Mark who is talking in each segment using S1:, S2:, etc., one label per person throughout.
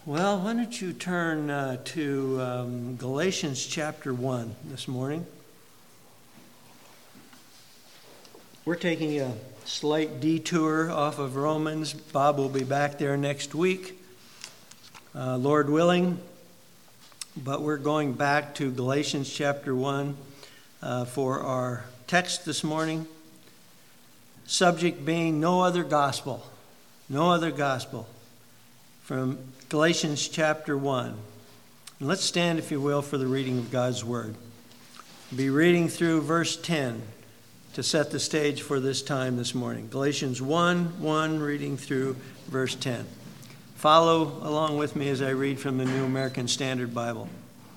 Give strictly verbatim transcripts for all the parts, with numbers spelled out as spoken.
S1: Well, why don't you turn uh, to um, Galatians chapter one this morning. We're taking a slight detour off of Romans. Bob will be back there next week, uh, Lord willing. But we're going back to Galatians chapter one uh, for our text this morning. Subject being no other gospel. No other gospel. From Galatians chapter one. And let's stand, if you will, for the reading of God's word. We'll be reading through verse ten to set the stage for this time this morning. Galatians one, one, reading through verse ten. Follow along with me as I read from the New American Standard Bible.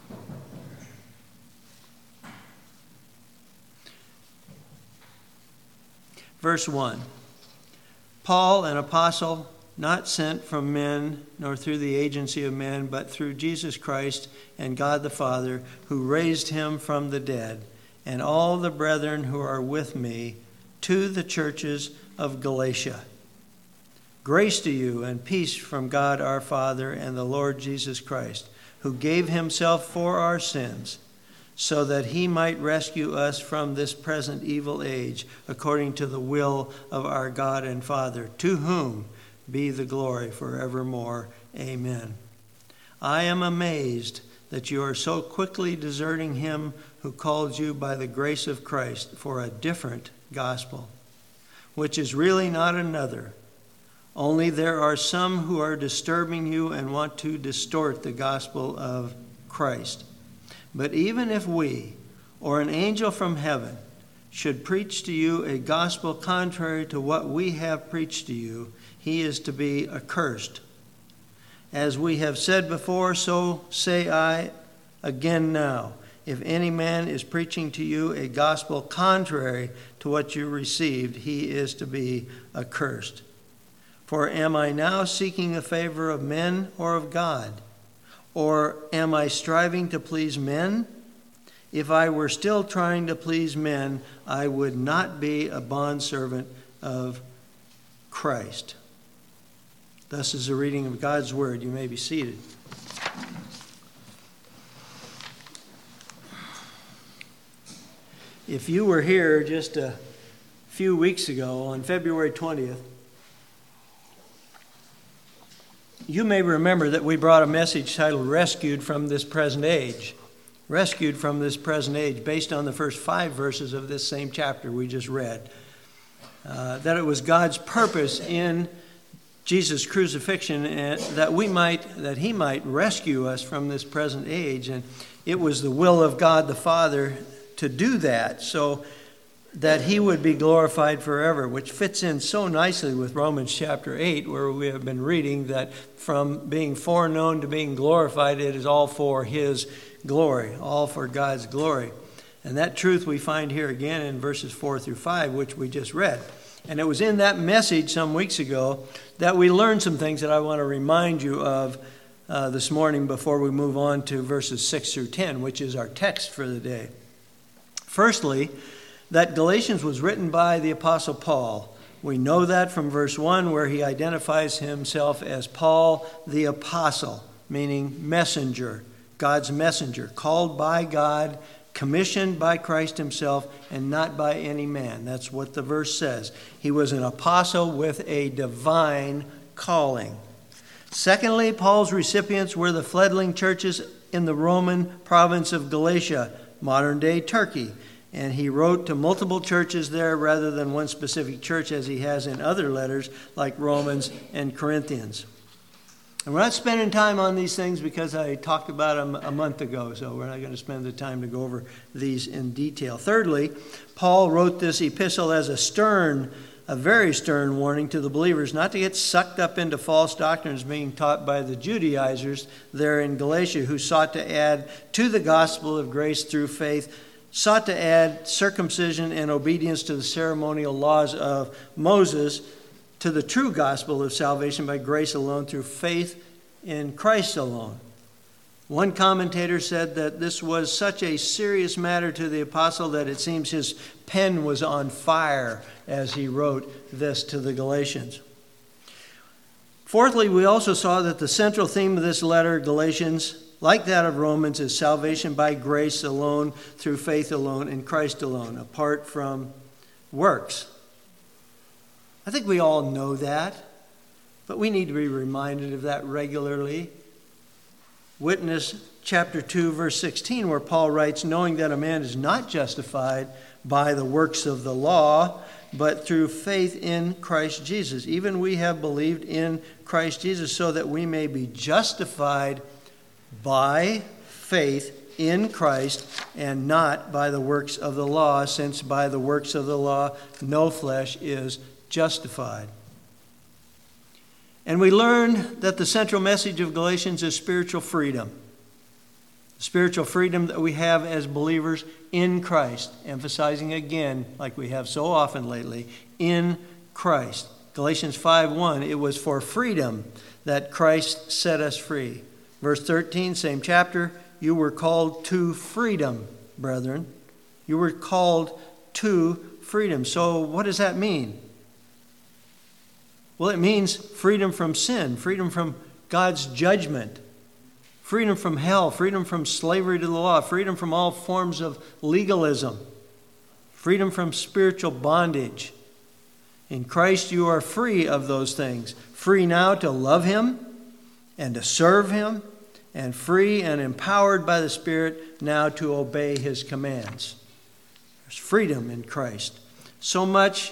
S1: Verse one. Paul, an apostle, not sent from men, nor through the agency of men, but through Jesus Christ and God the Father, who raised him from the dead, and all the brethren who are with me, to the churches of Galatia. Grace to you and peace from God our Father and the Lord Jesus Christ, who gave himself for our sins, so that he might rescue us from this present evil age, according to the will of our God and Father, to whom be the glory forevermore. Amen. I am amazed that you are so quickly deserting him who called you by the grace of Christ for a different gospel, which is really not another. Only there are some who are disturbing you and want to distort the gospel of Christ. But even if we, or an angel from heaven, should preach to you a gospel contrary to what we have preached to you, he is to be accursed. As we have said before, so say I again now. If any man is preaching to you a gospel contrary to what you received, he is to be accursed. For am I now seeking the favor of men or of God? Or am I striving to please men? If I were still trying to please men, I would not be a bondservant of Christ. Thus is the reading of God's word. You may be seated. If you were here just a few weeks ago on February twentieth, you may remember that we brought a message titled Rescued from This Present Age. Rescued from this present age, based on the first five verses of this same chapter we just read. Uh, that it was God's purpose in Jesus' crucifixion and that we might, that he might rescue us from this present age. And it was the will of God the Father to do that, so that he would be glorified forever, which fits in so nicely with Romans chapter eight, where we have been reading that from being foreknown to being glorified, it is all for his glory, all for God's glory. And that truth we find here again in verses four through five, which we just read. And it was in that message some weeks ago that we learned some things that I want to remind you of uh, this morning before we move on to verses six through ten, which is our text for the day. Firstly, that Galatians was written by the Apostle Paul. We know that from verse one, where he identifies himself as Paul the Apostle, meaning messenger, God's messenger, called by God, commissioned by Christ himself, and not by any man. That's what the verse says. He was an apostle with a divine calling. Secondly, Paul's recipients were the fledgling churches in the Roman province of Galatia, modern-day Turkey. And he wrote to multiple churches there rather than one specific church, as he has in other letters like Romans and Corinthians. And we're not spending time on these things because I talked about them a month ago, so we're not going to spend the time to go over these in detail. Thirdly, Paul wrote this epistle as a stern, a very stern warning to the believers not to get sucked up into false doctrines being taught by the Judaizers there in Galatia, who sought to add to the gospel of grace through faith, sought to add circumcision and obedience to the ceremonial laws of Moses to the true gospel of salvation by grace alone through faith in Christ alone. One commentator said that this was such a serious matter to the apostle that it seems his pen was on fire as he wrote this to the Galatians. Fourthly, we also saw that the central theme of this letter, Galatians, like that of Romans, is salvation by grace alone, through faith alone, in Christ alone, apart from works. I think we all know that, but we need to be reminded of that regularly. Witness chapter two, verse sixteen, where Paul writes, knowing that a man is not justified by the works of the law, but through faith in Christ Jesus. Even we have believed in Christ Jesus so that we may be justified by faith in Christ and not by the works of the law, since by the works of the law no flesh is justified. And we learn that the central message of Galatians is spiritual freedom. Spiritual freedom that we have as believers in Christ, emphasizing again, like we have so often lately, in Christ. Galatians five one, it was for freedom that Christ set us free. Verse thirteen, same chapter, you were called to freedom, brethren. You were called to freedom. So what does that mean? Well, it means freedom from sin, freedom from God's judgment, freedom from hell, freedom from slavery to the law, freedom from all forms of legalism, freedom from spiritual bondage. In Christ you are free of those things. Free now to love Him and to serve Him, and free and empowered by the Spirit now to obey His commands. There's freedom in Christ. So much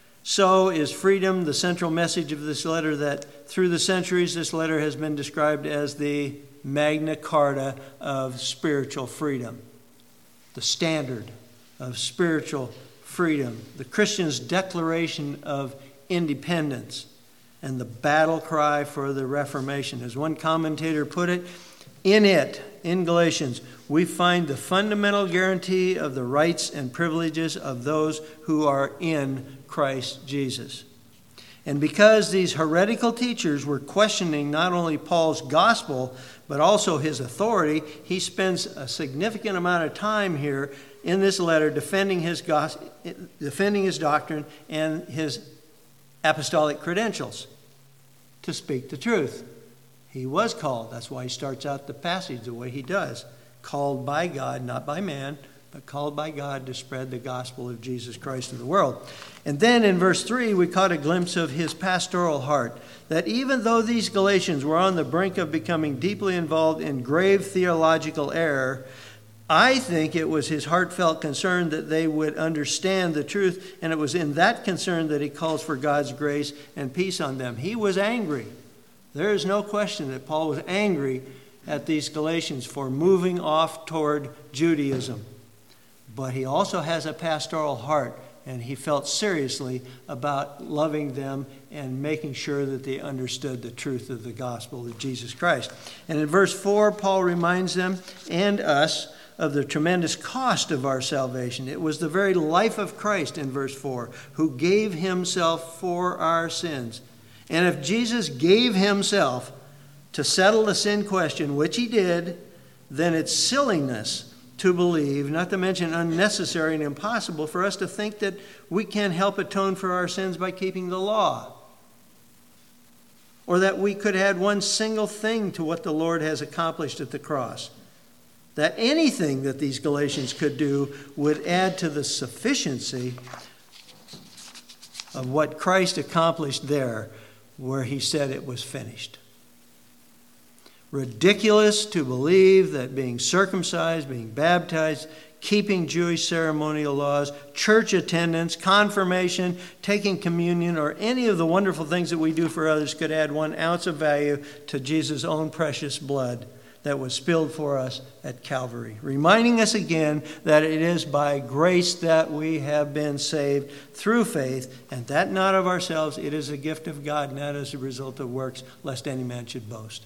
S1: so is freedom the central message of this letter that through the centuries this letter has been described as the Magna Carta of spiritual freedom, the standard of spiritual freedom, the Christian's declaration of independence, and the battle cry for the Reformation. As one commentator put it, in it, in Galatians, we find the fundamental guarantee of the rights and privileges of those who are in Christ Jesus. And because these heretical teachers were questioning not only Paul's gospel, but also his authority, he spends a significant amount of time here in this letter defending his gospel, defending his doctrine and his apostolic credentials to speak the truth. He was called. That's why he starts out the passage the way he does. Called by God, not by man, but called by God to spread the gospel of Jesus Christ to the world. And then in verse three, we caught a glimpse of his pastoral heart, that even though these Galatians were on the brink of becoming deeply involved in grave theological error, I think it was his heartfelt concern that they would understand the truth, and it was in that concern that he calls for God's grace and peace on them. He was angry. There is no question that Paul was angry at these Galatians for moving off toward Judaism. But he also has a pastoral heart, and he felt seriously about loving them and making sure that they understood the truth of the gospel of Jesus Christ. And in verse four, Paul reminds them and us of the tremendous cost of our salvation. It was the very life of Christ in verse four, who gave himself for our sins. And if Jesus gave himself to settle the sin question, which he did, then it's silliness to believe, not to mention unnecessary and impossible, for us to think that we can help atone for our sins by keeping the law, or that we could add one single thing to what the Lord has accomplished at the cross. That anything that these Galatians could do would add to the sufficiency of what Christ accomplished there, where he said it was finished. Ridiculous to believe that being circumcised, being baptized, keeping Jewish ceremonial laws, church attendance, confirmation, taking communion, or any of the wonderful things that we do for others could add one ounce of value to Jesus' own precious blood that was spilled for us at Calvary. Reminding us again that it is by grace that we have been saved through faith, and that not of ourselves. It is a gift of God, not as a result of works, lest any man should boast.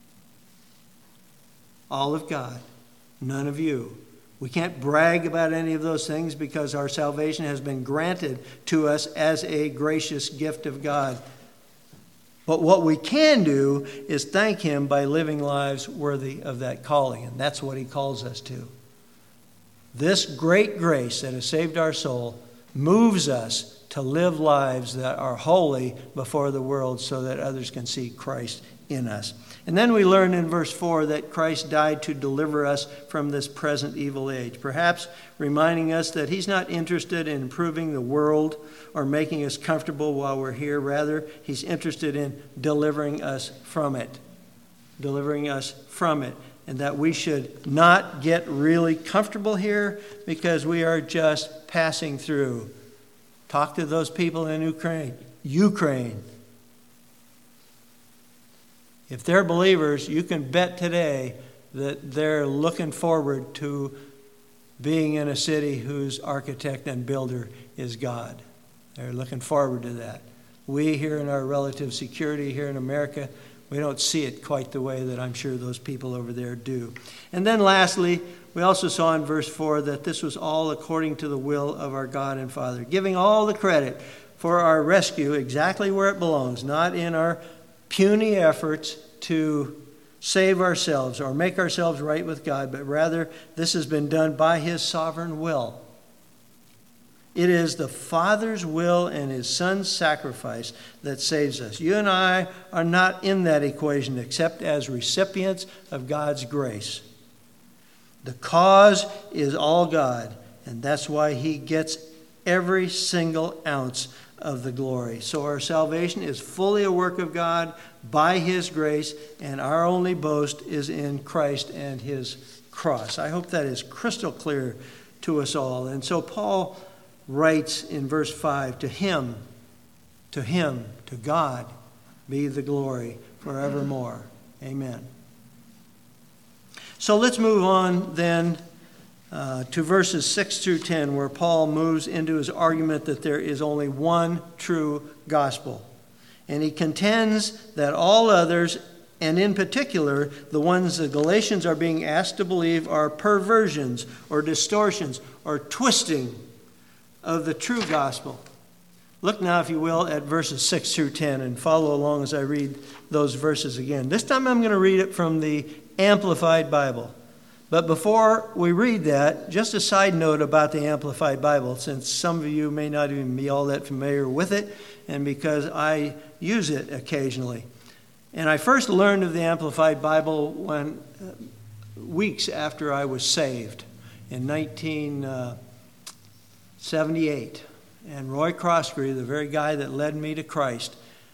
S1: All of God, none of you. We can't brag about any of those things because our salvation has been granted to us as a gracious gift of God. But what we can do is thank him by living lives worthy of that calling. And that's what he calls us to. This great grace that has saved our soul moves us to live lives that are holy before the world so that others can see Christ in us. And then we learn in verse four that Christ died to deliver us from this present evil age, perhaps reminding us that he's not interested in improving the world or making us comfortable while we're here. Rather, he's interested in delivering us from it, delivering us from it, and that we should not get really comfortable here because we are just passing through. Talk to those people in Ukraine. Ukraine. If they're believers, you can bet today that they're looking forward to being in a city whose architect and builder is God. They're looking forward to that. We here in our relative security here in America, we don't see it quite the way that I'm sure those people over there do. And then lastly, we also saw in verse four that this was all according to the will of our God and Father, giving all the credit for our rescue exactly where it belongs, not in our puny efforts to save ourselves or make ourselves right with God, but rather this has been done by his sovereign will. It is the Father's will and his Son's sacrifice that saves us. You and I are not in that equation except as recipients of God's grace. The cause is all God, and that's why he gets every single ounce of the glory. So our salvation is fully a work of God by his grace, and our only boast is in Christ and his cross. I hope that is crystal clear to us all. And so Paul writes in verse five, to him, to him, to God be the glory forevermore. Amen. So let's move on then Uh, to verses six through ten, where Paul moves into his argument that there is only one true gospel. And he contends that all others, and in particular the ones the Galatians are being asked to believe, are perversions or distortions or twisting of the true gospel. Look now, if you will, at verses six through ten and follow along as I read those verses again. This time I'm going to read it from the Amplified Bible. But before we read that, just a side note about the Amplified Bible, since some of you may not even be all that familiar with it, and because I use it occasionally. And I first learned of the Amplified Bible when uh, weeks after I was saved in nineteen seventy-eight. And Roy Croskery, the very guy that led me to Christ,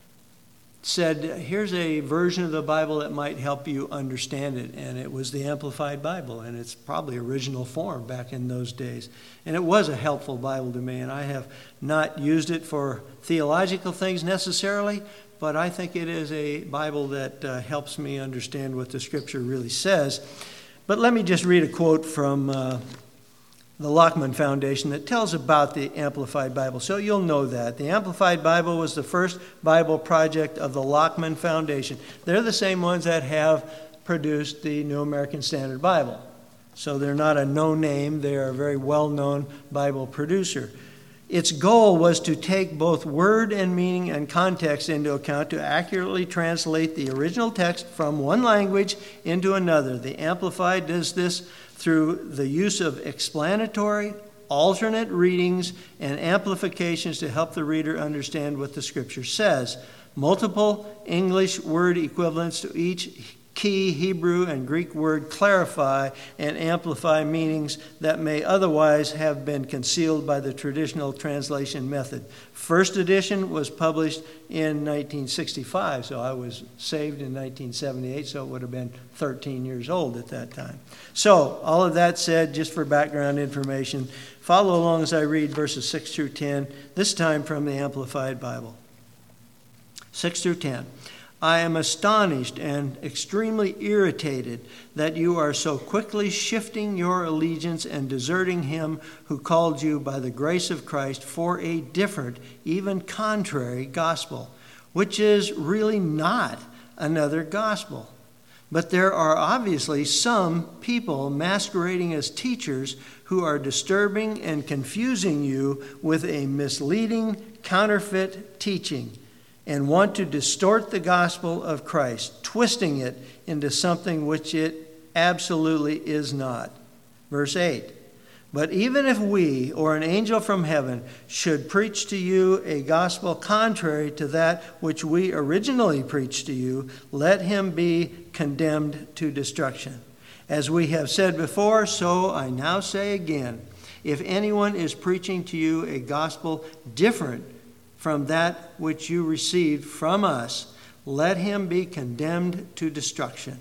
S1: said, here's a version of the Bible that might help you understand it. And it was the Amplified Bible, and it's probably original form back in those days. And it was a helpful Bible to me, and I have not used it for theological things necessarily, but I think it is a Bible that uh, helps me understand what the Scripture really says. But let me just read a quote from uh, the Lockman Foundation that tells about the Amplified Bible. So you'll know that. The Amplified Bible was the first Bible project of the Lockman Foundation. They're the same ones that have produced the New American Standard Bible. So they're not a no-name. They're a very well-known Bible producer. Its goal was to take both word and meaning and context into account to accurately translate the original text from one language into another. The Amplified does this through the use of explanatory, alternate readings, and amplifications to help the reader understand what the Scripture says. Multiple English word equivalents to each key Hebrew and Greek word clarify and amplify meanings that may otherwise have been concealed by the traditional translation method. First edition was published in nineteen sixty-five, so I was saved in nineteen seventy-eight, so it would have been thirteen years old at that time. So, all of that said, just for background information, follow along as I read verses six through ten, this time from the Amplified Bible. six through ten. I am astonished and extremely irritated that you are so quickly shifting your allegiance and deserting him who called you by the grace of Christ for a different, even contrary gospel, which is really not another gospel. But there are obviously some people masquerading as teachers who are disturbing and confusing you with a misleading, counterfeit teaching, and want to distort the gospel of Christ, twisting it into something which it absolutely is not. Verse eight, But even if we, or an angel from heaven, should preach to you a gospel contrary to that which we originally preached to you, let him be condemned to destruction. As we have said before, so I now say again, if anyone is preaching to you a gospel different from that which you received from us, let him be condemned to destruction.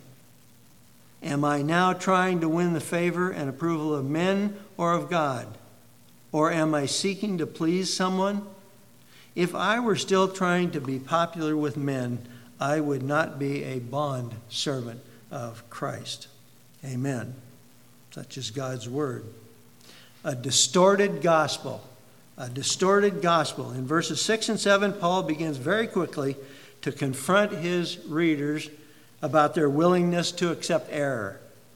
S1: Am I now trying to win the favor and approval of men or of God? Or am I seeking to please someone? If I were still trying to be popular with men, I would not be a bond servant of Christ. Amen. Such is God's word. A distorted gospel. A distorted gospel. In verses six and seven, Paul begins very quickly to confront his readers about their willingness to accept error,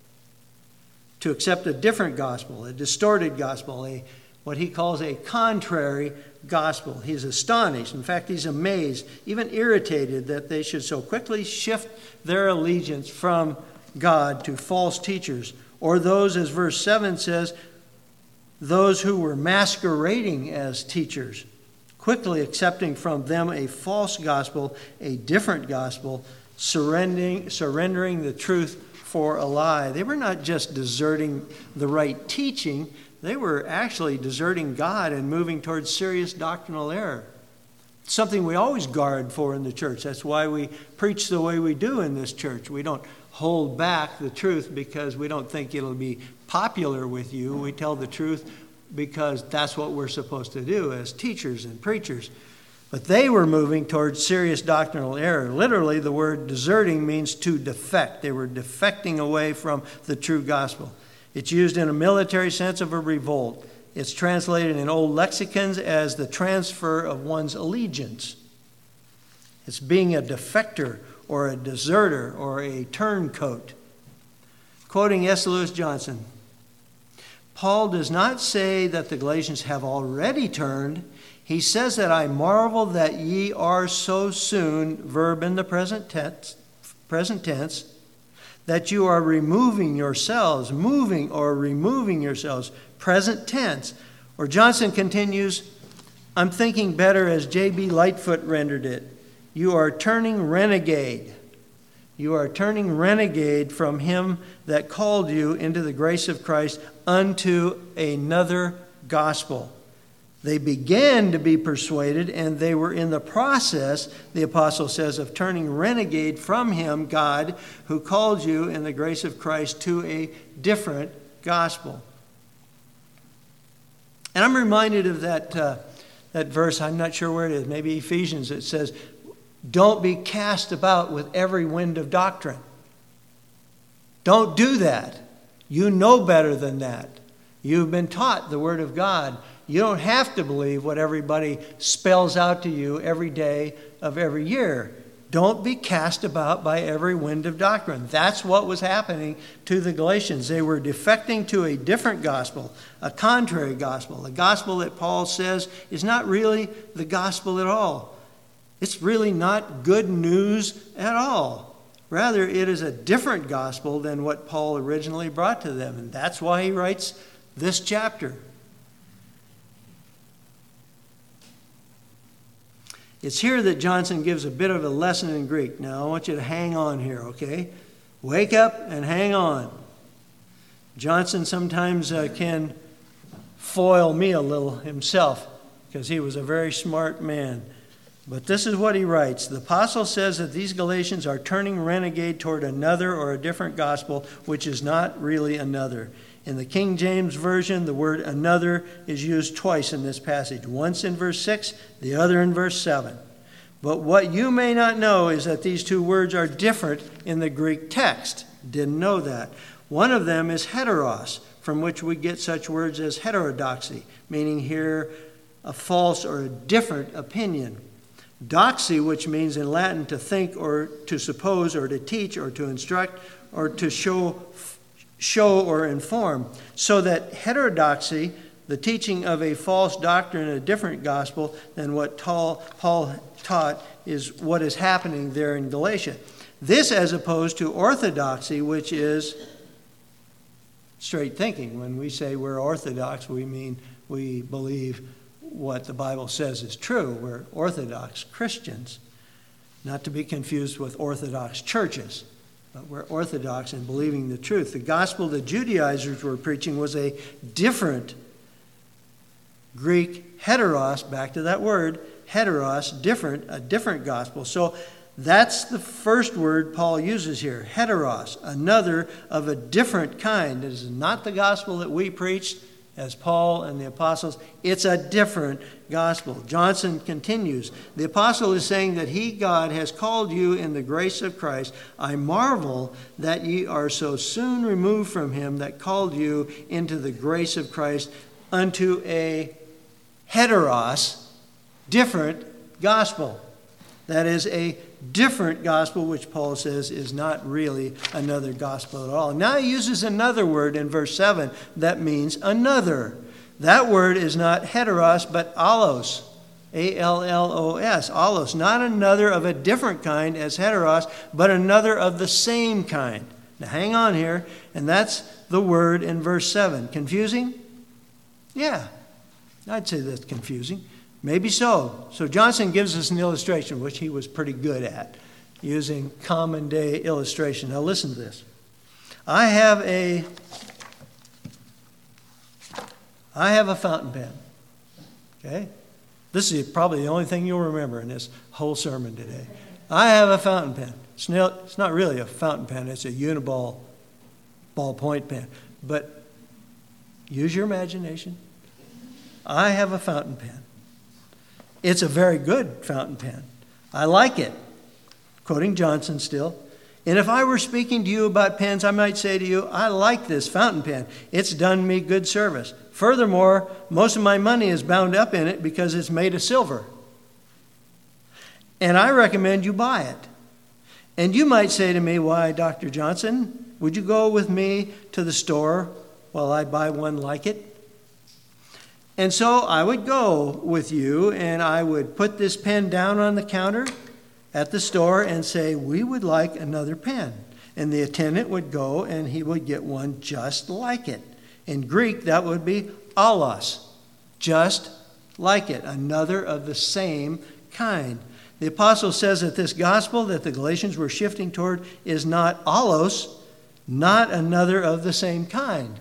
S1: to accept a different gospel, a distorted gospel, a what he calls a contrary gospel. He's astonished. In fact, he's amazed, even irritated that they should so quickly shift their allegiance from God to false teachers, or those, as verse seven says, those who were masquerading as teachers, quickly accepting from them a false gospel, a different gospel, surrendering, surrendering the truth for a lie. They were not just deserting the right teaching, they were actually deserting God and moving towards serious doctrinal error. Something we always guard for in the church. That's why we preach the way we do in this church. We don't hold back the truth because we don't think it'll be popular with you. We tell the truth because that's what we're supposed to do as teachers and preachers. But they were moving towards serious doctrinal error. Literally, the word deserting means to defect. They were defecting away from the true gospel. It's used in a military sense of a revolt. It's translated in old lexicons as the transfer of one's allegiance. It's being a defector or a deserter or a turncoat. Quoting S. Lewis Johnson, Paul does not say that the Galatians have already turned. He says that I marvel that ye are so soon, verb in the present tense, present tense, that you are removing yourselves, moving or removing yourselves, present tense. Or Johnson continues, I'm thinking better as J B Lightfoot rendered it. You are turning renegade. You are turning renegade from him that called you into the grace of Christ unto another gospel. They began to be persuaded, and they were in the process, the apostle says, of turning renegade from him, God, who called you in the grace of Christ to a different gospel. And I'm reminded of that, uh, that verse, I'm not sure where it is, maybe Ephesians, it says, don't be cast about with every wind of doctrine. Don't do that. You know better than that. You've been taught the Word of God. You don't have to believe what everybody spells out to you every day of every year. Don't be cast about by every wind of doctrine. That's what was happening to the Galatians. They were defecting to a different gospel, a contrary gospel, a gospel that Paul says is not really the gospel at all. It's really not good news at all. Rather, it is a different gospel than what Paul originally brought to them. And that's why he writes this chapter. It's here that Johnson gives a bit of a lesson in Greek. Now, I want you to hang on here, okay? Wake up and hang on. Johnson sometimes uh, can foil me a little himself because he was a very smart man. But this is what he writes. The apostle says that these Galatians are turning renegade toward another or a different gospel, which is not really another. In the King James Version, the word another is used twice in this passage. Once in verse six, the other in verse seven. But what you may not know is that these two words are different in the Greek text. Didn't know that. One of them is heteros, from which we get such words as heterodoxy, meaning here a false or a different opinion. Doxy, which means in Latin to think or to suppose or to teach or to instruct or to show show or inform. So that heterodoxy, the teaching of a false doctrine, a different gospel than what Paul taught, is what is happening there in Galatia. This as opposed to orthodoxy, which is straight thinking. When we say we're Orthodox, we mean we believe what the Bible says is true. We're Orthodox Christians, not to be confused with Orthodox churches, but we're Orthodox in believing the truth. The gospel the Judaizers were preaching was a different Greek heteros, back to that word, heteros, different, a different gospel. So that's the first word Paul uses here, heteros, another of a different kind. It is not the gospel that we preached as Paul and the apostles. It's a different gospel. Johnson continues, the apostle is saying that he, God, has called you in the grace of Christ. I marvel that ye are so soon removed from him that called you into the grace of Christ unto a heteros, different gospel. That is a different gospel, which Paul says is not really another gospel at all. Now he uses another word in verse seven that means another. That word is not heteros, but allos. A L L O S. Allos. Not another of a different kind as heteros, but another of the same kind. Now hang on here, and that's the word in verse seven. Confusing? Yeah, I'd say that's confusing. Maybe so. So Johnson gives us an illustration, which he was pretty good at, using common day illustration. Now listen to this. I have a, I have a fountain pen. Okay? This is probably the only thing you'll remember in this whole sermon today. I have a fountain pen. It's not, it's not really a fountain pen. It's a uniball ballpoint pen. But use your imagination. I have a fountain pen. It's a very good fountain pen. I like it. Quoting Johnson still. And if I were speaking to you about pens, I might say to you, I like this fountain pen. It's done me good service. Furthermore, most of my money is bound up in it because it's made of silver. And I recommend you buy it. And you might say to me, why, Doctor Johnson, would you go with me to the store while I buy one like it? And so I would go with you, and I would put this pen down on the counter at the store and say, we would like another pen. And the attendant would go, and he would get one just like it. In Greek, that would be allos, just like it, another of the same kind. The apostle says that this gospel that the Galatians were shifting toward is not allos, not another of the same kind.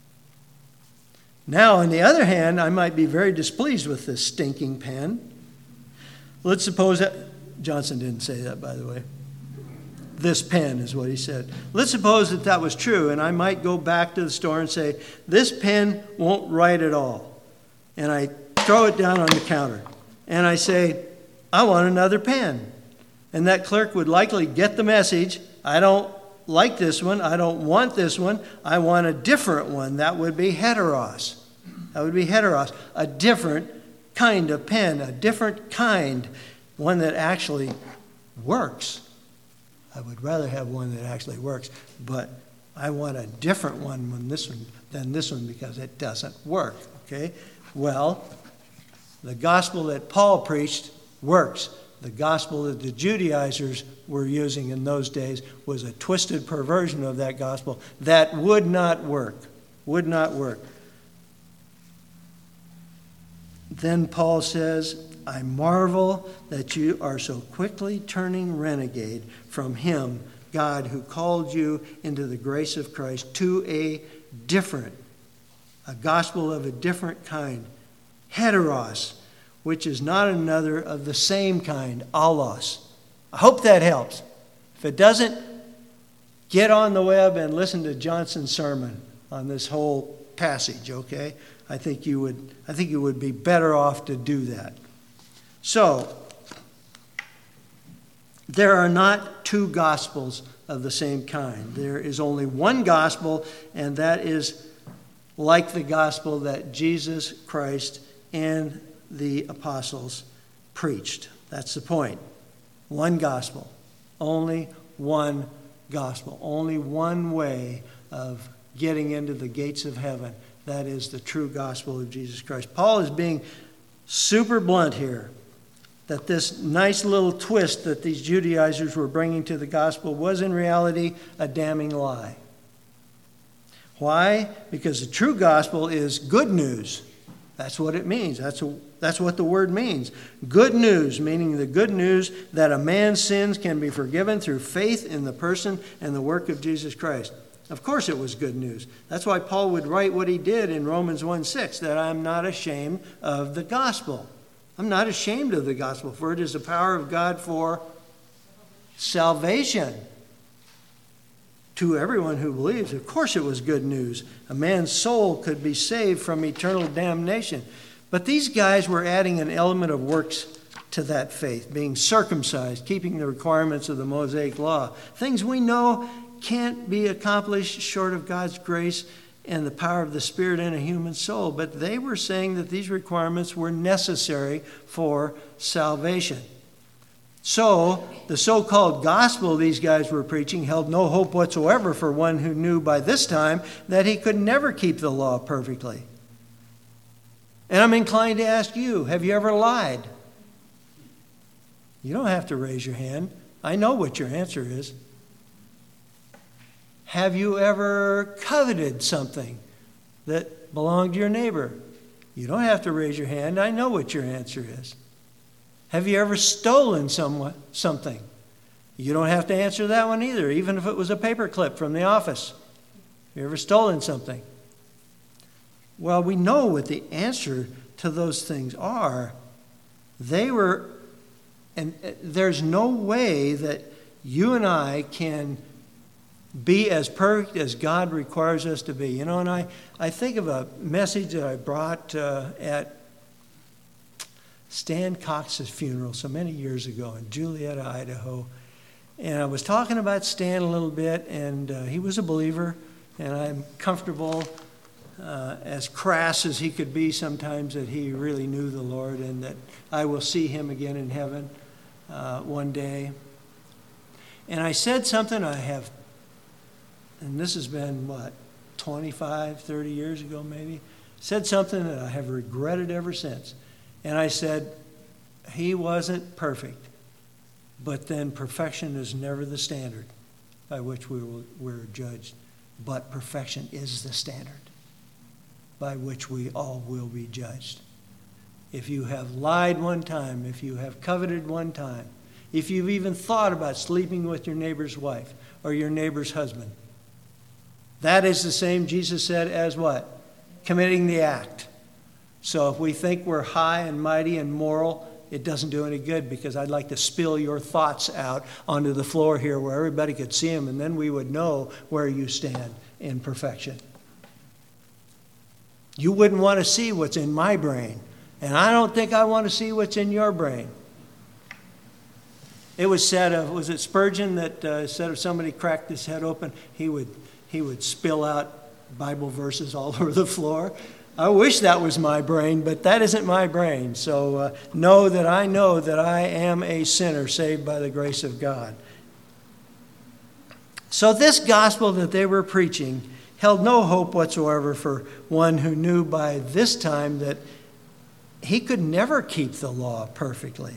S1: Now, on the other hand, I might be very displeased with this stinking pen. Let's suppose that, Johnson didn't say that, by the way. This pen is what he said. Let's suppose that that was true, and I might go back to the store and say, this pen won't write at all. And I throw it down on the counter, and I say, I want another pen. And that clerk would likely get the message, I don't like this one, I don't want this one, I want a different one. That would be heteros. That would be heteros, a different kind of pen, a different kind, one that actually works. I would rather have one that actually works, but I want a different one than this one, than this one because it doesn't work. Okay? Well, the gospel that Paul preached works. The gospel that the Judaizers were using in those days was a twisted perversion of that gospel that would not work. Would not work. Then Paul says, I marvel that you are so quickly turning renegade from him, God, who called you into the grace of Christ, to a different, a gospel of a different kind, heteros, which is not another of the same kind, allos. I hope that helps. If it doesn't, get on the web and listen to Johnson's sermon on this whole passage, okay? I think you would, I think you would be better off to do that. So, there are not two gospels of the same kind. There is only one gospel, and that is like the gospel that Jesus Christ and the apostles preached. That's the point. One gospel. Only one gospel. Only one way of getting into the gates of heaven. That is the true gospel of Jesus Christ. Paul is being super blunt here. That this nice little twist that these Judaizers were bringing to the gospel was in reality a damning lie. Why? Because the true gospel is good news. That's what it means. That's, a, that's what the word means. Good news, meaning the good news that a man's sins can be forgiven through faith in the person and the work of Jesus Christ. Of course it was good news. That's why Paul would write what he did in Romans one six, that I'm not ashamed of the gospel. I'm not ashamed of the gospel, for it is the power of God for salvation to everyone who believes. Of course it was good news. A man's soul could be saved from eternal damnation. But these guys were adding an element of works to that faith, being circumcised, keeping the requirements of the Mosaic law. Things we know can't be accomplished short of God's grace and the power of the Spirit in a human soul. But they were saying that these requirements were necessary for salvation. So, the so-called gospel these guys were preaching held no hope whatsoever for one who knew by this time that he could never keep the law perfectly. And I'm inclined to ask you, have you ever lied? You don't have to raise your hand. I know what your answer is. Have you ever coveted something that belonged to your neighbor? You don't have to raise your hand. I know what your answer is. Have you ever stolen someone, something? You don't have to answer that one either, even if it was a paper clip from the office. Have you ever stolen something? Well, we know what the answer to those things are. They were, and there's no way that you and I can be as perfect as God requires us to be. You know, and I, I think of a message that I brought uh, at Stan Cox's funeral so many years ago in Julietta, Idaho. And I was talking about Stan a little bit, and uh, he was a believer, and I'm comfortable, uh, as crass as he could be sometimes, that he really knew the Lord and that I will see him again in heaven uh, one day. And I said something I have, and this has been, what, twenty-five, thirty years ago maybe, said something that I have regretted ever since. And I said, he wasn't perfect, but then perfection is never the standard by which we will, we're judged. But perfection is the standard by which we all will be judged. If you have lied one time, if you have coveted one time, if you've even thought about sleeping with your neighbor's wife or your neighbor's husband, that is the same, Jesus said, as what? Committing the act. So if we think we're high and mighty and moral, it doesn't do any good, because I'd like to spill your thoughts out onto the floor here where everybody could see them, and then we would know where you stand in perfection. You wouldn't want to see what's in my brain, and I don't think I want to see what's in your brain. It was said of, was it Spurgeon that uh, said if somebody cracked his head open, he would he would spill out Bible verses all over the floor. I wish that was my brain, but that isn't my brain. So uh, know that I know that I am a sinner saved by the grace of God. So this gospel that they were preaching held no hope whatsoever for one who knew by this time that he could never keep the law perfectly.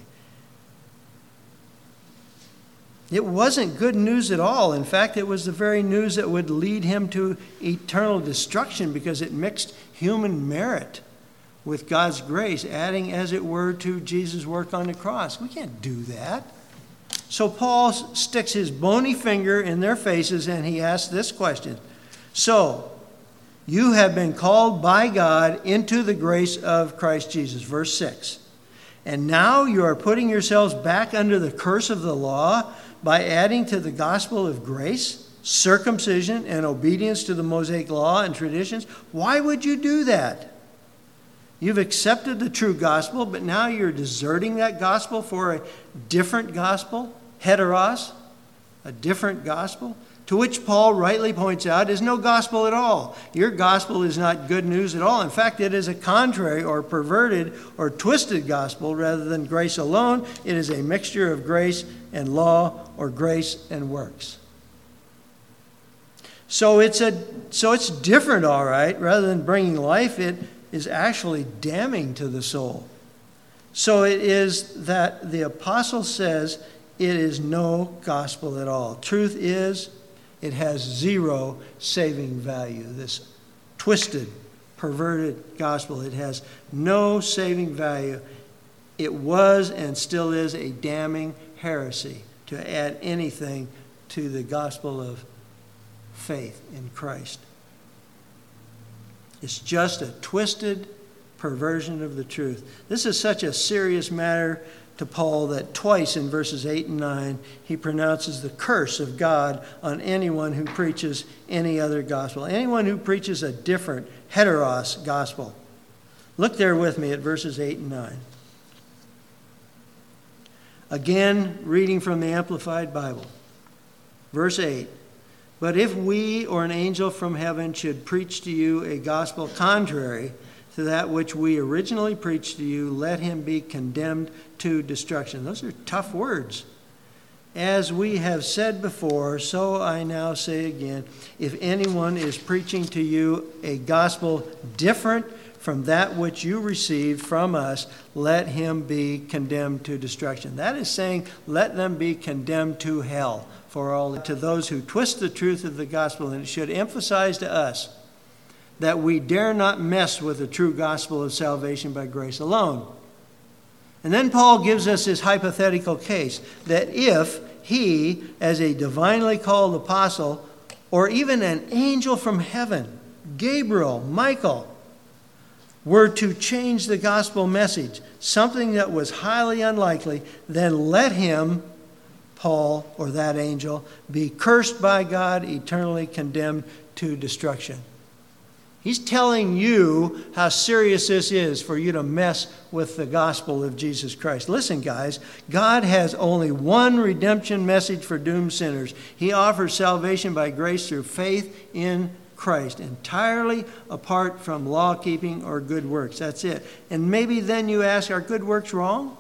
S1: It wasn't good news at all. In fact, it was the very news that would lead him to eternal destruction, because it mixed human merit with God's grace, adding, as it were, to Jesus' work on the cross. We can't do that. So Paul sticks his bony finger in their faces and he asks this question. So, you have been called by God into the grace of Christ Jesus. Verse six. And now you are putting yourselves back under the curse of the law by adding to the gospel of grace circumcision and obedience to the Mosaic law and traditions. Why would you do that? You've accepted the true gospel, but now you're deserting that gospel for a different gospel, heteros, a different gospel, to which Paul rightly points out is no gospel at all. Your gospel is not good news at all. In fact, it is a contrary or perverted or twisted gospel rather than grace alone. It is a mixture of grace and law, or grace and works. So it's a so it's different, all right. Rather than bringing life, it is actually damning to the soul. So it is that the apostle says it is no gospel at all. Truth is, it has zero saving value. This twisted, perverted gospel, it has no saving value. It was and still is a damning heresy to add anything to the gospel of faith in Christ. It's just a twisted perversion of the truth. This is such a serious matter to Paul that twice in verses eight and nine he pronounces the curse of God on anyone who preaches any other gospel, anyone who preaches a different heteros gospel. Look there with me at verses eight and nine. Again, reading from the Amplified Bible. Verse eight. But if we or an angel from heaven should preach to you a gospel contrary to that which we originally preached to you, let him be condemned to destruction. Those are tough words. As we have said before, so I now say again, if anyone is preaching to you a gospel different from that which you received from us, let him be condemned to destruction. That is saying, let them be condemned to hell for all, to those who twist the truth of the gospel. And it should emphasize to us that we dare not mess with the true gospel of salvation by grace alone. And then Paul gives us this hypothetical case that if he, as a divinely called apostle, or even an angel from heaven, Gabriel, Michael, were to change the gospel message, something that was highly unlikely, then let him, Paul, or that angel, be cursed by God, eternally condemned to destruction. He's telling you how serious this is for you to mess with the gospel of Jesus Christ. Listen, guys, God has only one redemption message for doomed sinners. He offers salvation by grace through faith in Christ, entirely apart from law-keeping or good works. That's it. And maybe then you ask, are good works wrong?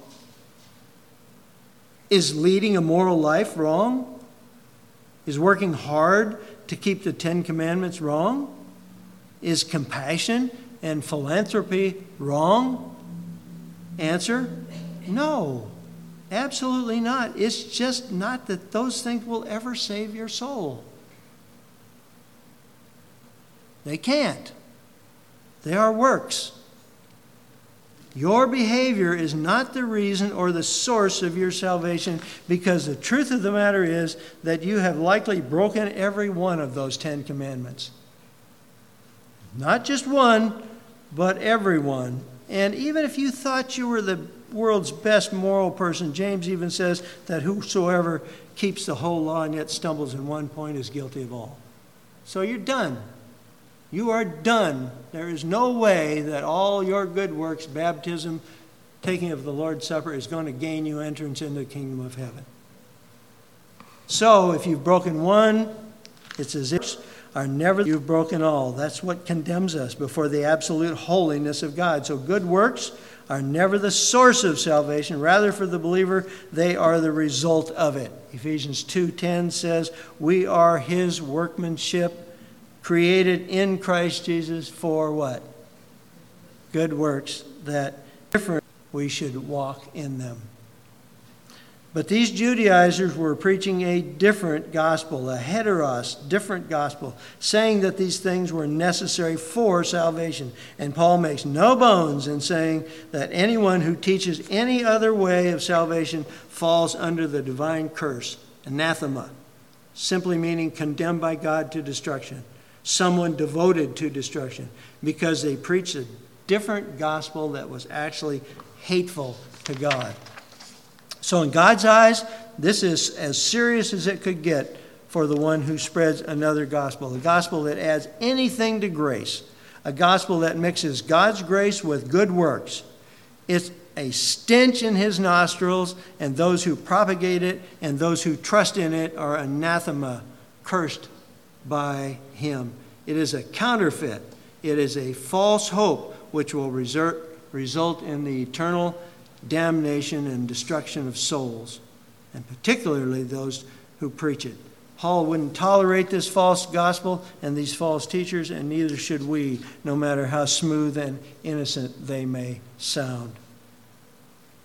S1: Is leading a moral life wrong? Is working hard to keep the Ten Commandments wrong? Is compassion and philanthropy wrong? Answer, no, absolutely not. It's just not that those things will ever save your soul. They can't. They are works. Your behavior is not the reason or the source of your salvation, because the truth of the matter is that you have likely broken every one of those Ten Commandments. Not just one, but every one. And even if you thought you were the world's best moral person, James even says that whosoever keeps the whole law and yet stumbles in one point is guilty of all. So you're done. You are done. There is no way that all your good works, baptism, taking of the Lord's Supper, is going to gain you entrance into the kingdom of heaven. So if you've broken one, it's as if are never you've broken all. That's what condemns us before the absolute holiness of God. So good works are never the source of salvation. Rather, for the believer, they are the result of it. Ephesians two ten says, we are his workmanship, created in Christ Jesus for what? Good works that different we should walk in them. But these Judaizers were preaching a different gospel, a heteros, different gospel, saying that these things were necessary for salvation. And Paul makes no bones in saying that anyone who teaches any other way of salvation falls under the divine curse, anathema, simply meaning condemned by God to destruction, someone devoted to destruction, because they preached a different gospel that was actually hateful to God. So in God's eyes, this is as serious as it could get for the one who spreads another gospel, a gospel that adds anything to grace, a gospel that mixes God's grace with good works. It's a stench in his nostrils, and those who propagate it and those who trust in it are anathema, cursed by him. It is a counterfeit. It is a false hope which will result, result in the eternal damnation and destruction of souls, and particularly those who preach it. Paul wouldn't tolerate this false gospel and these false teachers, and neither should we, no matter how smooth and innocent they may sound.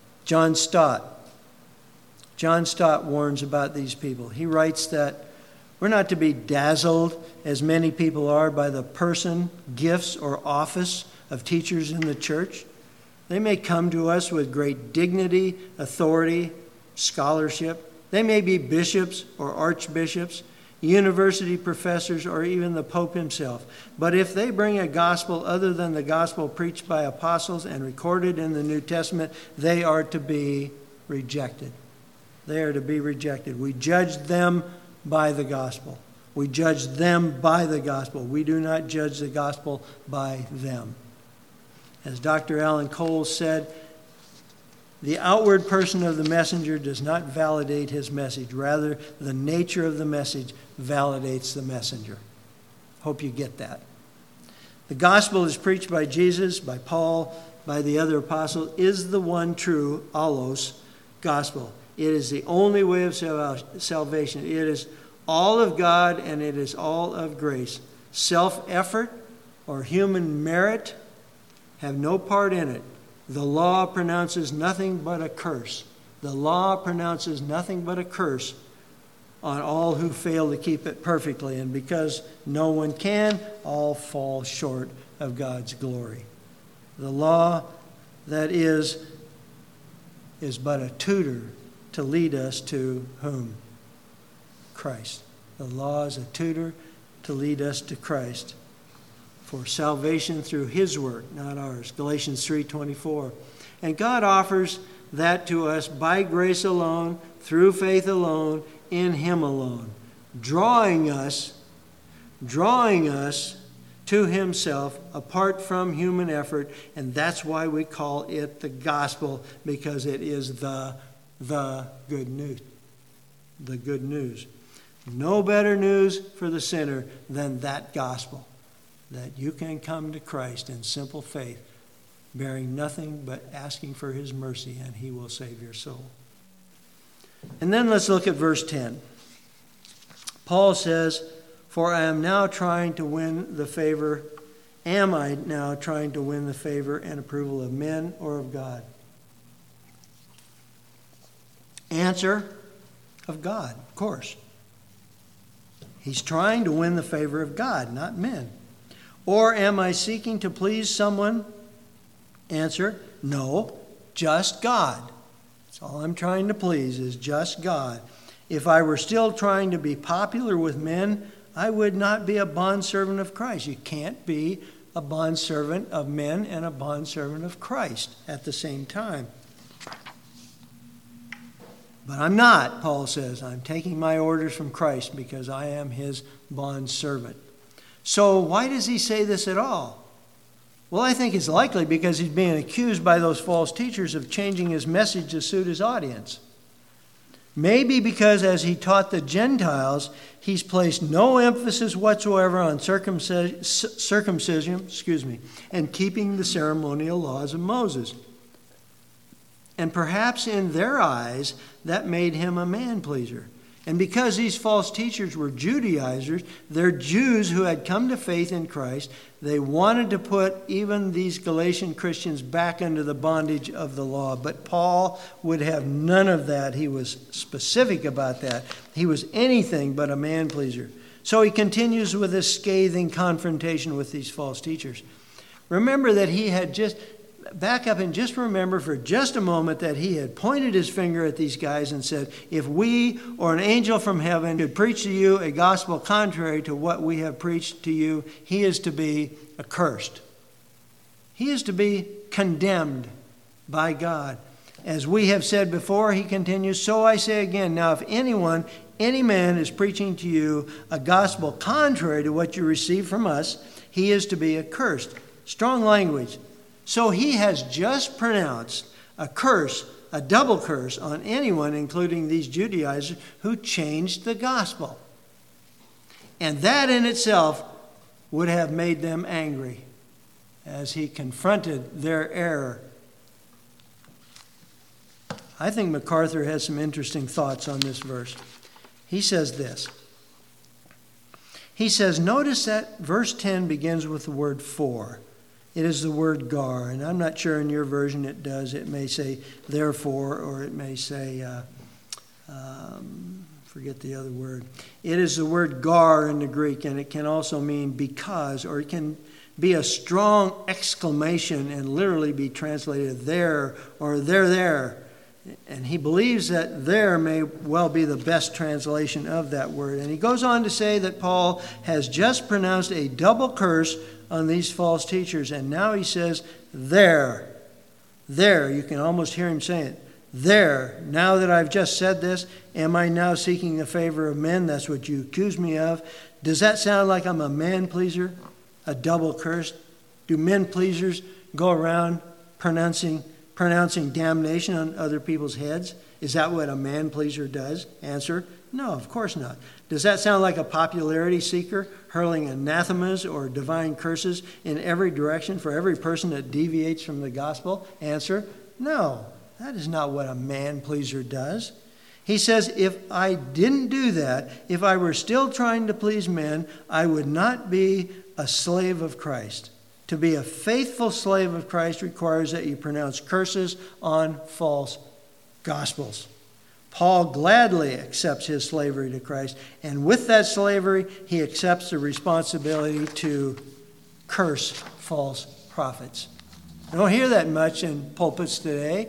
S1: John Stott. John Stott warns about these people. He writes that We're not to be dazzled, as many people are, by the person, gifts, or office of teachers in the church. They may come to us with great dignity, authority, scholarship. They may be bishops or archbishops, university professors, or even the Pope himself. But if they bring a gospel other than the gospel preached by apostles and recorded in the New Testament, they are to be rejected. They are to be rejected. We judge them by the gospel. We judge them by the gospel. We do not judge the gospel by them. As Doctor Alan Cole said, the outward person of the messenger does not validate his message. Rather, the nature of the message validates the messenger. Hope you get that. The gospel is preached by Jesus, by Paul, by the other apostles, is the one true, allos, gospel. It is the only way of salvation. It is all of God and it is all of grace. Self-effort or human merit have no part in it. The law pronounces nothing but a curse. The law pronounces nothing but a curse on all who fail to keep it perfectly. And because no one can, all fall short of God's glory. The law, that is, is but a tutor to lead us to whom? Christ. The law is a tutor to lead us to Christ for salvation through his work, not ours. Galatians three twenty-four. And God offers that to us by grace alone, through faith alone, in him alone, drawing us, drawing us to himself apart from human effort. And that's why we call it the gospel, because it is the The good news. The good news. No better news for the sinner than that gospel. That you can come to Christ in simple faith, bearing nothing but asking for his mercy, and he will save your soul. And then let's look at verse ten. Paul says, For I am now trying to win the favor, am I now trying to win the favor and approval of men or of God? Answer, of God, of course. He's trying to win the favor of God, not men. Or am I seeking to please someone? Answer, no, just God. That's all I'm trying to please is just God. If I were still trying to be popular with men, I would not be a bondservant of Christ. You can't be a bondservant of men and a bondservant of Christ at the same time. But I'm not, Paul says. I'm taking my orders from Christ because I am his bondservant. So why does he say this at all? Well, I think it's likely because he's being accused by those false teachers of changing his message to suit his audience. Maybe because as he taught the Gentiles, he's placed no emphasis whatsoever on circumcision, circumcision, excuse me, and keeping the ceremonial laws of Moses. And perhaps in their eyes, that made him a man-pleaser. And because these false teachers were Judaizers, they're Jews who had come to faith in Christ, they wanted to put even these Galatian Christians back under the bondage of the law. But Paul would have none of that. He was specific about that. He was anything but a man-pleaser. So he continues with this scathing confrontation with these false teachers. Remember that he had just... Back up and just remember for just a moment that he had pointed his finger at these guys and said, if we or an angel from heaven should preach to you a gospel contrary to what we have preached to you, he is to be accursed. He is to be condemned by God. As we have said before, he continues, so I say again, now if anyone, any man is preaching to you a gospel contrary to what you received from us, he is to be accursed. Strong language. So he has just pronounced a curse, a double curse on anyone, including these Judaizers, who changed the gospel. And that in itself would have made them angry as he confronted their error. I think MacArthur has some interesting thoughts on this verse. He says this. He says, notice that verse ten begins with the word for. It is the word gar, and I'm not sure in your version it does. It may say therefore, or it may say, uh, um, forget the other word. It is the word gar in the Greek, and it can also mean because, or it can be a strong exclamation and literally be translated there or there, there. And he believes that there may well be the best translation of that word. And he goes on to say that Paul has just pronounced a double curse on these false teachers. And now he says, there, there. You can almost hear him saying it. There, now that I've just said this, am I now seeking the favor of men? That's what you accuse me of. Does that sound like I'm a man pleaser? A double curse? Do men pleasers go around pronouncing pronouncing damnation on other people's heads? Is that what a man pleaser does? Answer, no, of course not. Does that sound like a popularity seeker hurling anathemas or divine curses in every direction for every person that deviates from the gospel? Answer, no, that is not what a man pleaser does. He says, if I didn't do that, if I were still trying to please men, I would not be a slave of Christ. To be a faithful slave of Christ requires that you pronounce curses on false gospels. Paul gladly accepts his slavery to Christ, and with that slavery, he accepts the responsibility to curse false prophets. You don't hear that much in pulpits today.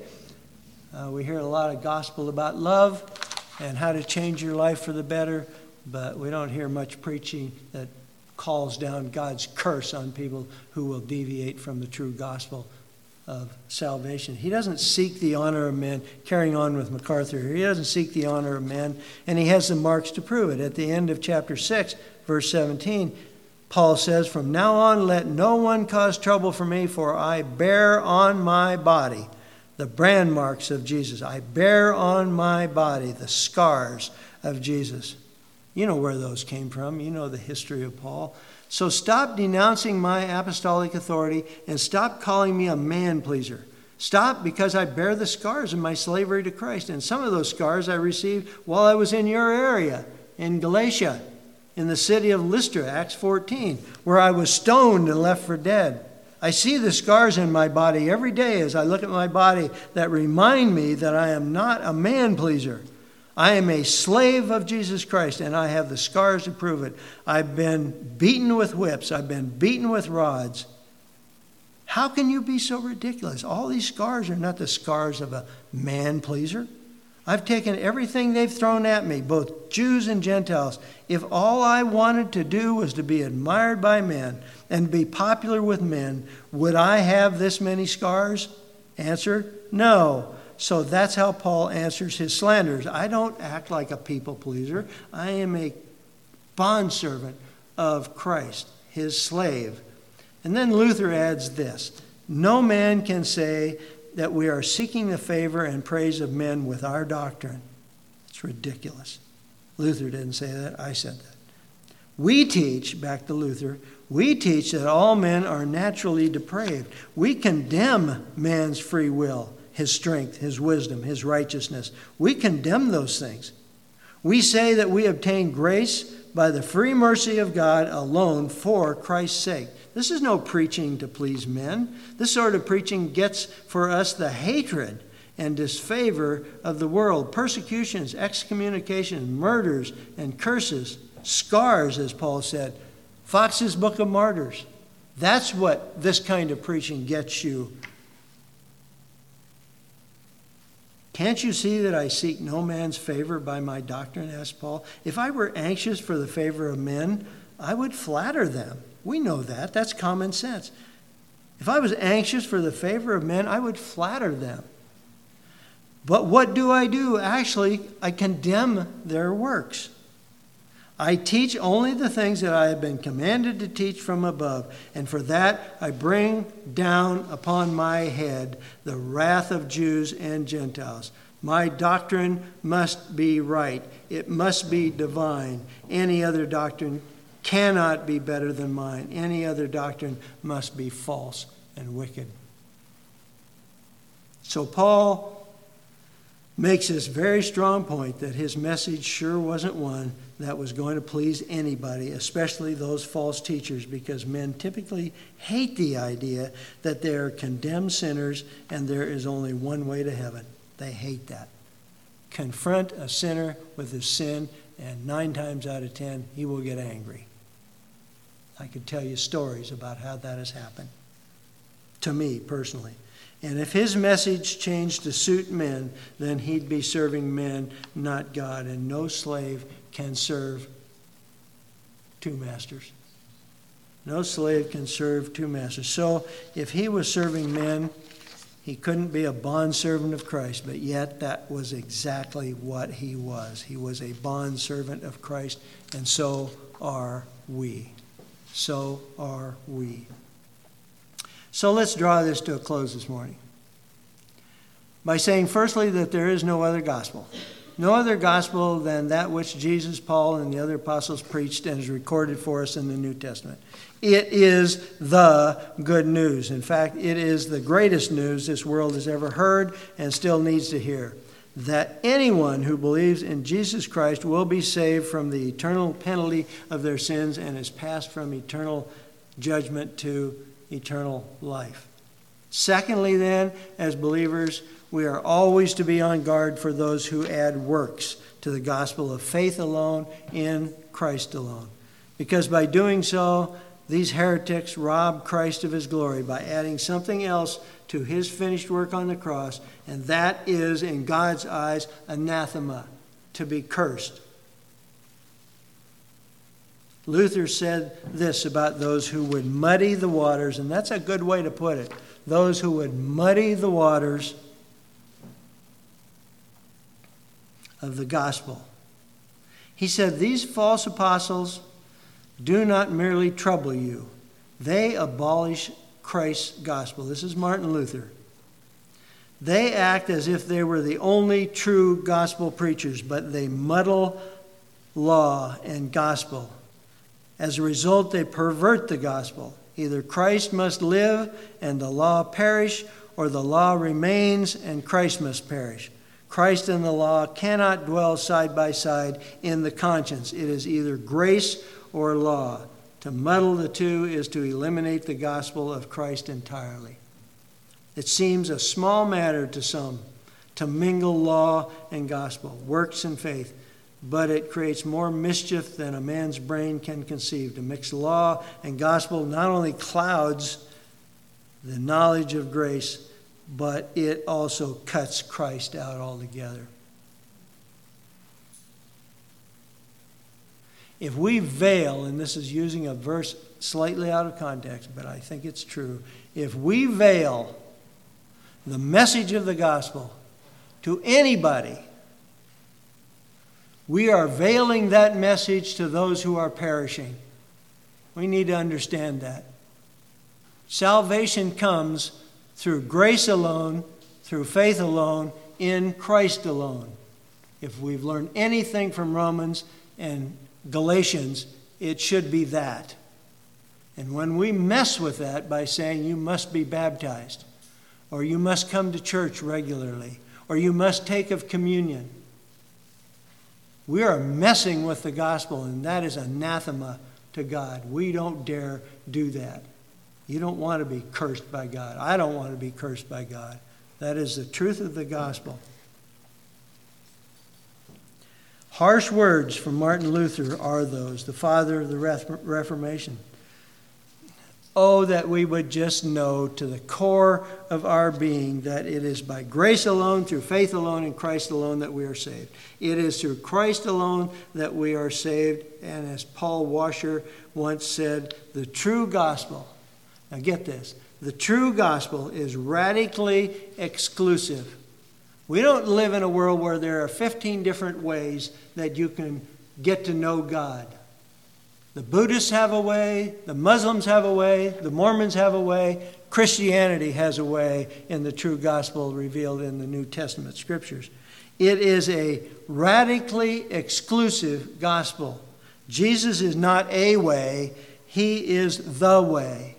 S1: Uh, we hear a lot of gospel about love and how to change your life for the better, but we don't hear much preaching that calls down God's curse on people who will deviate from the true gospel of salvation. He doesn't seek the honor of men, carrying on with MacArthur here. He doesn't seek the honor of men, and he has the marks to prove it. At the end of chapter six, verse seventeen, Paul says, from now on let no one cause trouble for me, for I bear on my body the brand marks of Jesus. I bear on my body the scars of Jesus. You know where those came from. You know the history of Paul. So stop denouncing my apostolic authority and stop calling me a man pleaser. Stop, because I bear the scars of my slavery to Christ. And some of those scars I received while I was in your area, in Galatia, in the city of Lystra, Acts fourteen, where I was stoned and left for dead. I see the scars in my body every day as I look at my body that remind me that I am not a man pleaser. I am a slave of Jesus Christ, and I have the scars to prove it. I've been beaten with whips. I've been beaten with rods. How can you be so ridiculous? All these scars are not the scars of a man pleaser. I've taken everything they've thrown at me, both Jews and Gentiles. If all I wanted to do was to be admired by men and be popular with men, would I have this many scars? Answer, no. So that's how Paul answers his slanders. I don't act like a people pleaser. I am a bondservant of Christ, his slave. And then Luther adds this: no man can say that we are seeking the favor and praise of men with our doctrine. It's ridiculous. Luther didn't say that. I said that. We teach, back to Luther, we teach that all men are naturally depraved. We condemn man's free will, his strength, his wisdom, his righteousness. We condemn those things. We say that we obtain grace by the free mercy of God alone for Christ's sake. This is no preaching to please men. This sort of preaching gets for us the hatred and disfavor of the world, persecutions, excommunications, murders, and curses, scars, as Paul said, Fox's Book of Martyrs. That's what this kind of preaching gets you. Can't you see that I seek no man's favor by my doctrine, asked Paul. If I were anxious for the favor of men, I would flatter them. We know that. That's common sense. If I was anxious for the favor of men, I would flatter them. But what do I do? Actually, I condemn their works. I teach only the things that I have been commanded to teach from above, and for that I bring down upon my head the wrath of Jews and Gentiles. My doctrine must be right. It must be divine. Any other doctrine cannot be better than mine. Any other doctrine must be false and wicked. So Paul makes this very strong point that his message sure wasn't one that was going to please anybody, especially those false teachers, because men typically hate the idea that they are condemned sinners and there is only one way to heaven. They hate that. confront a sinner with his sin, and nine times out of ten, he will get angry. I could tell you stories about how that has happened to me personally. And if his message changed to suit men, then he'd be serving men, not God. And no slave can serve two masters. No slave can serve two masters. So if he was serving men, he couldn't be a bondservant of Christ, but yet that was exactly what he was. He was a bondservant of Christ, and so are we. So are we. So let's draw this to a close this morning by saying, firstly, that there is no other gospel. No other gospel than that which Jesus, Paul, and the other apostles preached and is recorded for us in the New Testament. It is the good news. In fact, it is the greatest news this world has ever heard and still needs to hear. That anyone who believes in Jesus Christ will be saved from the eternal penalty of their sins and is passed from eternal judgment to eternal life. Secondly, then, as believers, we are always to be on guard for those who add works to the gospel of faith alone in Christ alone. Because by doing so, these heretics rob Christ of his glory by adding something else to his finished work on the cross, and that is, in God's eyes, anathema, to be cursed. Luther said this about those who would muddy the waters, and that's a good way to put it. Those who would muddy the waters of the gospel. He said, these false apostles do not merely trouble you. They abolish Christ's gospel. This is Martin Luther. They act as if they were the only true gospel preachers, but they muddle law and gospel. As a result, they pervert the gospel. Either Christ must live and the law perish, or the law remains and Christ must perish. Christ and the law cannot dwell side by side in the conscience. It is either grace or law. To muddle the two is to eliminate the gospel of Christ entirely. It seems a small matter to some to mingle law and gospel, works and faith, but it creates more mischief than a man's brain can conceive. To mix law and gospel not only clouds the knowledge of grace, but it also cuts Christ out altogether. If we veil, and this is using a verse slightly out of context, but I think it's true. If we veil the message of the gospel to anybody, we are veiling that message to those who are perishing. We need to understand that. Salvation comes through grace alone, through faith alone, in Christ alone. If we've learned anything from Romans and Galatians, it should be that. And when we mess with that by saying you must be baptized, or you must come to church regularly, or you must take of communion, we are messing with the gospel, and that is anathema to God. We don't dare do that. You don't want to be cursed by God. I don't want to be cursed by God. That is the truth of the gospel. Harsh words from Martin Luther are those, the father of the Reformation. Oh, that we would just know to the core of our being that it is by grace alone, through faith alone, in Christ alone that we are saved. It is through Christ alone that we are saved. And as Paul Washer once said, the true gospel, now get this, the true gospel is radically exclusive. We don't live in a world where there are fifteen different ways that you can get to know God. The Buddhists have a way, the Muslims have a way, the Mormons have a way, Christianity has a way in the true gospel revealed in the New Testament scriptures. It is a radically exclusive gospel. Jesus is not a way, he is the way.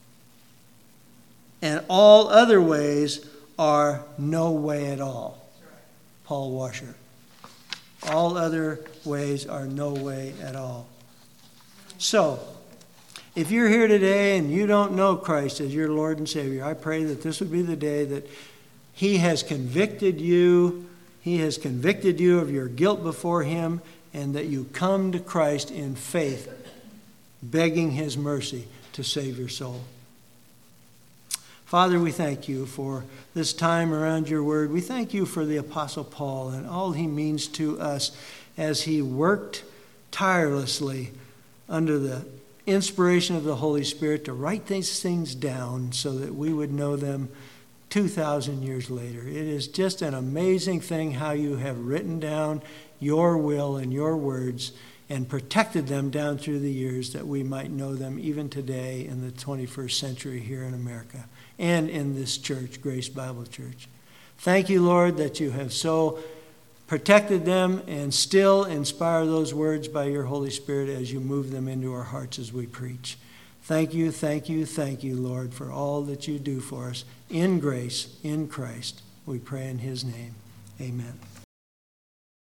S1: And all other ways are no way at all. Paul Washer. All other ways are no way at all. So, if you're here today and you don't know Christ as your Lord and Savior, I pray that this would be the day that he has convicted you He has convicted you of your guilt before him, and that you come to Christ in faith, begging his mercy to save your soul. Father, we thank you for this time around your word. We thank you for the Apostle Paul and all he means to us as he worked tirelessly under the inspiration of the Holy Spirit to write these things down so that we would know them two thousand years later. It is just an amazing thing how you have written down your will and your words and protected them down through the years that we might know them even today in the twenty-first century here in America and in this church, Grace Bible Church. Thank you, Lord, that you have so protected them and still inspire those words by your Holy Spirit as you move them into our hearts as we preach. Thank you, thank you, thank you, Lord, for all that you do for us in grace, in Christ. We pray in his name. Amen.